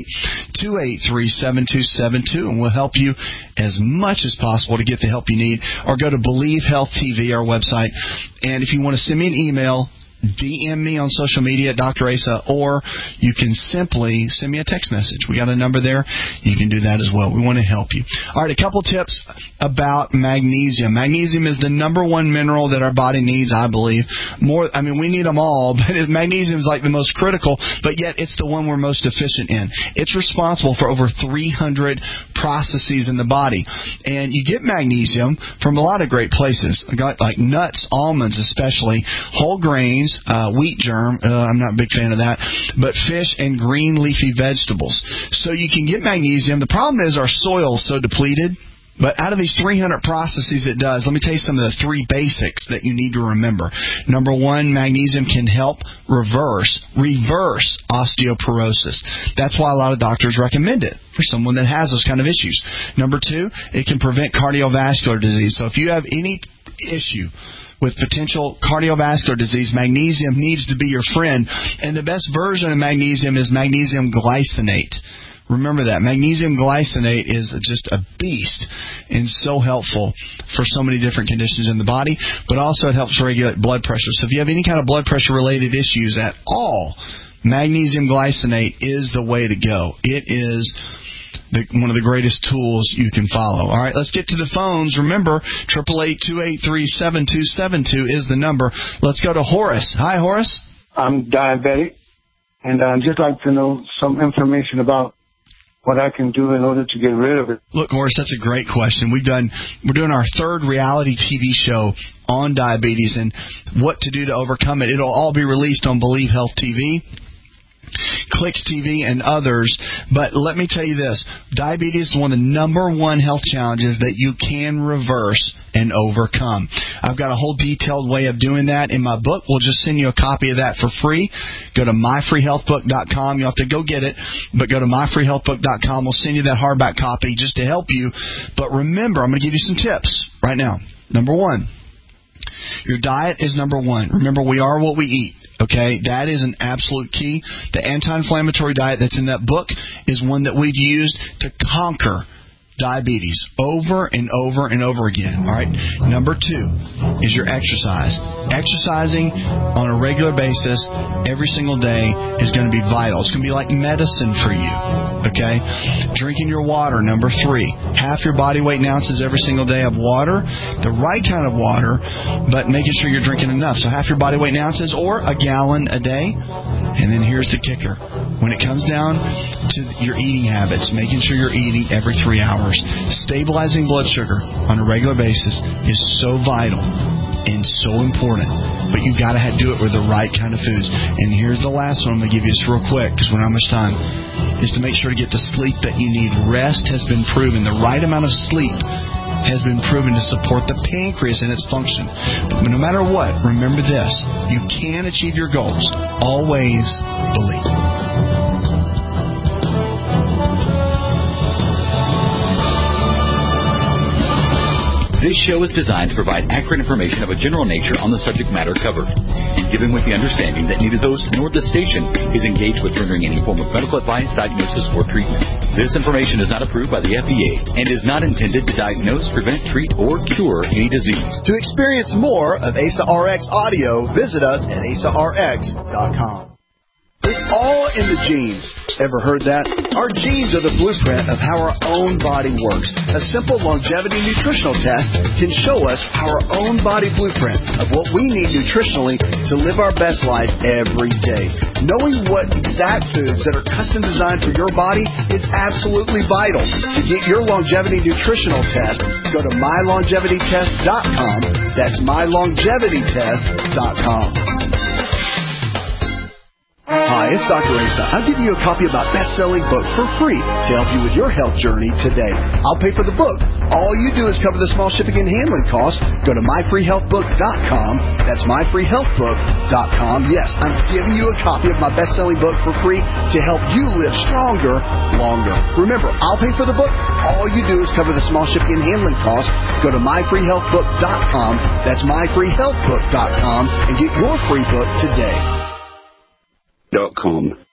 888-283-7272, and we'll help you as much as possible to get the help you need. Or go to Believe Health TV, our website, and if you want to send me an email, DM me on social media at Dr. Asa, or you can simply send me a text message. We got a number there. You can do that as well. We want to help you. All right, a couple tips about magnesium. Magnesium is the number one mineral that our body needs, I believe. We need them all, but magnesium is like the most critical, but yet it's the one we're most deficient in. It's responsible for over 300 processes in the body. And you get magnesium from a lot of great places, like nuts, almonds especially, whole grains, wheat germ, I'm not a big fan of that, but fish and green leafy vegetables. So you can get magnesium. The problem is our soil is so depleted But out of these 300 processes it does, let me tell you some of the three basics that you need to remember. Number one, magnesium can help reverse osteoporosis. That's why a lot of doctors recommend it for someone that has those kind of issues. Number two, it can prevent cardiovascular disease. So if you have any issue with potential cardiovascular disease, magnesium needs to be your friend. And the best version of magnesium is magnesium glycinate. Remember that. Magnesium glycinate is just a beast and so helpful for so many different conditions in the body, but also it helps regulate blood pressure. So if you have any kind of blood pressure related issues at all, magnesium glycinate is the way to go. It is one of the greatest tools you can follow. All right, let's get to the phones. Remember, 888-283-7272 is the number. Let's go to Horace. Hi, Horace. I'm diabetic, and I'd just like to know some information about what I can do in order to get rid of it. Look, Horace, that's a great question. We're doing our third reality TV show on diabetes and what to do to overcome it. It'll all be released on Believe Health TV, Clicks TV, and others. But let me tell you this. Diabetes is one of the number one health challenges that you can reverse and overcome. I've got a whole detailed way of doing that in my book. We'll just send you a copy of that for free. Go to myfreehealthbook.com. You'll have to go get it, but go to myfreehealthbook.com. We'll send you that hardback copy just to help you. But remember, I'm going to give you some tips right now. Number one, your diet is number one. Remember, we are what we eat. Okay, that is an absolute key. The anti-inflammatory diet that's in that book is one that we've used to conquer diabetes over and over and over again. All right. Number two is your exercise. Exercising on a regular basis every single day is going to be vital. It's going to be like medicine for you. Okay. Drinking your water. Number three. Half your body weight in ounces every single day of water. The right kind of water, but making sure you're drinking enough. So half your body weight in ounces or a gallon a day. And then here's the kicker. When it comes down to your eating habits, making sure you're eating every 3 hours. Stabilizing blood sugar on a regular basis is so vital and so important. But you've got to do it with the right kind of foods. And here's the last one I'm going to give you just real quick because we don't have much time, is to make sure to get the sleep that you need. Rest has been proven. The right amount of sleep has been proven to support the pancreas and its function. But no matter what, remember this. You can achieve your goals. Always believe. This show is designed to provide accurate information of a general nature on the subject matter covered, given with the understanding that neither host nor the station is engaged with rendering any form of medical advice, diagnosis, or treatment. This information is not approved by the FDA and is not intended to diagnose, prevent, treat, or cure any disease. To experience more of Asa RX audio, visit us at asarx.com. It's all in the genes. Ever heard that? Our genes are the blueprint of how our own body works. A simple longevity nutritional test can show us our own body blueprint of what we need nutritionally to live our best life every day. Knowing what exact foods that are custom designed for your body is absolutely vital. To get your longevity nutritional test, go to mylongevitytest.com. That's mylongevitytest.com. Hi, it's Dr. Asa. I'm giving you a copy of my best-selling book for free to help you with your health journey today. I'll pay for the book. All you do is cover the small shipping and handling costs. Go to myfreehealthbook.com. That's myfreehealthbook.com. Yes, I'm giving you a copy of my best-selling book for free to help you live stronger, longer. Remember, I'll pay for the book. All you do is cover the small shipping and handling costs. Go to myfreehealthbook.com. That's myfreehealthbook.com and get your free book today. .com.